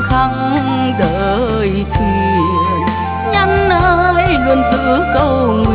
khắc đời thuyền. Nhân ơi luôn giữ câu